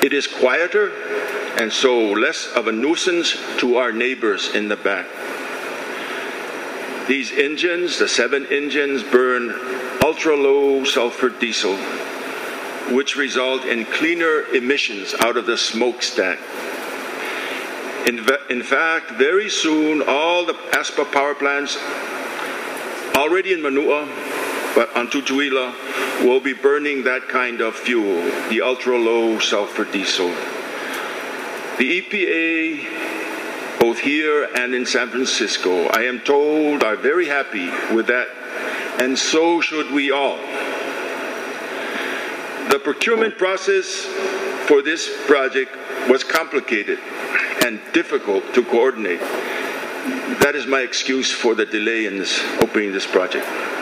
It is quieter and so less of a nuisance to our neighbors in the back. These engines, the 7 engines, burn ultra-low sulfur diesel, which result in cleaner emissions out of the smokestack. In fact, very soon, all the ASPA power plants already in Manua, but on Tutuila, will be burning that kind of fuel, the ultra-low sulfur diesel. The EPA, both here and in San Francisco, I am told, are very happy with that, and so should we all. The procurement process for this project was complicated and difficult to coordinate. That is my excuse for the delay in opening this project.